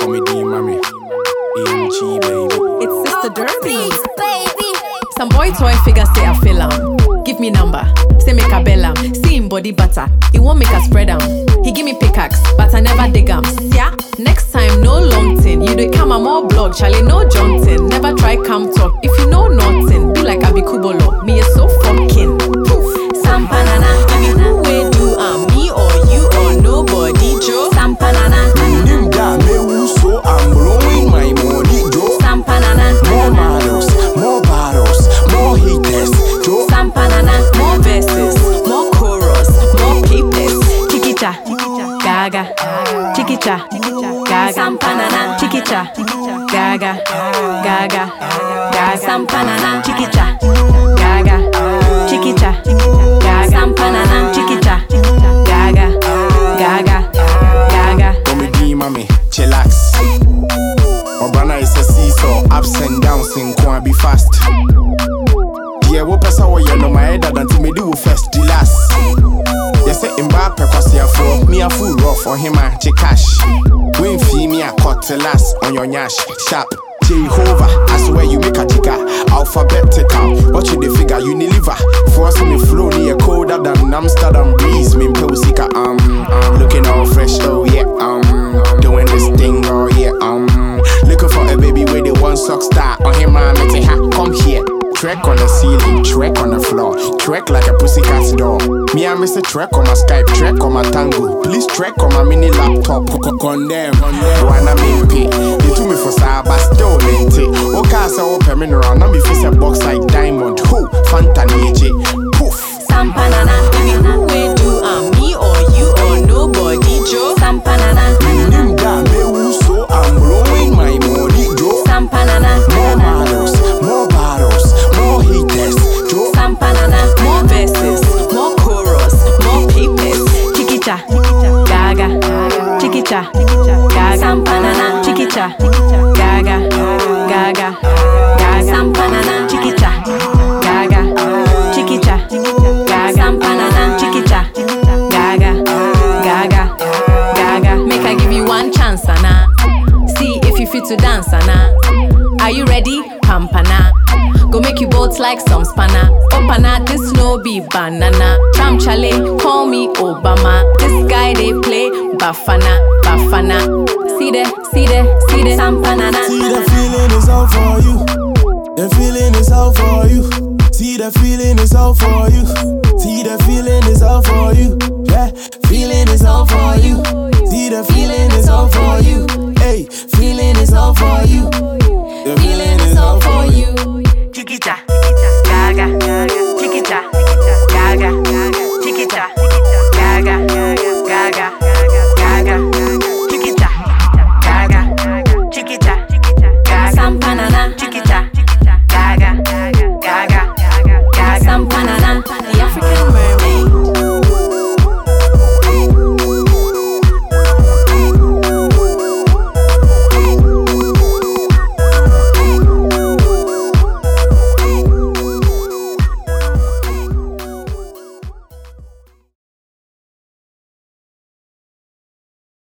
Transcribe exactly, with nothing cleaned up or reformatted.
Comedy mommy, A M G baby. It's Sister Derby. baby. Some boy toy figure say I feel am. Give me number, say make a bell am. See him body butter, he won't make a spread am. He give me pickaxe, but I never dig am. Yeah, next time no long thing. You do come a more blog, Charlie no Johnson. Never try come talk if you know nothing. Do like I be Kubolo, me is so fucking. Poof. Sampanana, I mean who will do am? Me or you or nobody, Joe. Sampanana, Nim da me woo, so I'm blowing my money, Joe. Sampanana, More models, more bottles, more haters, Joe. Sampanana, more verses, more chorus, more papers. Chiquicha, gaga, chiquicha, gaga, sampanana, chiquicha, gaga, gaga, gaga, sampanana, chiquicha, gaga, chiquicha, gaga, sampanana, chiquicha, gaga, gaga, gaga. Comedy mommy, chillax. Obrana is a seesaw, ups and downs in Kwan be fast. Yeah, what person were you know my head than me do first, the last. Yes, in Mbappe, cause you're for me a full rough on him, a check cash. Win fee me a cut to last on your nyash, sharp. Jehovah, I swear you make a jigger, alphabetical. Watch you the figure, Unilever. Force me flow near colder than Amsterdam breeze. Me Pelsika, um, um, looking all fresh, oh yeah, um, doing this thing, oh yeah, um, looking for a baby with the one sock star on him, man, me ha, come here. Trek on the ceiling, trek on the floor, trek like a pussycat's door. Me I miss a trek on my Skype, trek on my Tango. Please trek on my mini laptop, condemn, condemn. Wanna mean pay, they took me for Saba, still mente. Okay, so open me around, now me face a box like diamond. Who? Fanta Nietzsche, poof. Sampanana, baby, who will do am? Me or you or nobody, Joe. Sampanana, Nim da me woo, so I'm blowing my money, Joe. sampanana, More models, more bottles, more haters, Joe. sampanana, more verses, more chorus, more papers. Chiquicha, gaga, chiquicha, gaga, sampanana, chiquicha, gaga, gaga, gaga, sampanana, chiquicha, gaga, chiquicha, gaga, sampanana, chiquicha, gaga, gaga, gaga. Make I give you one chance, Anna. See if you fit to dance, Anna. Are you ready? Pampana. Go make you both like some spanner. Opana, this no be banana. Tram Chale, call me Obama. This guy they play Bafana, Bafana. See the, see the, see the Sampanana. See the feeling is all for you. The feeling is all for you. See the feeling is all for you. See the feeling is all for you. Yeah.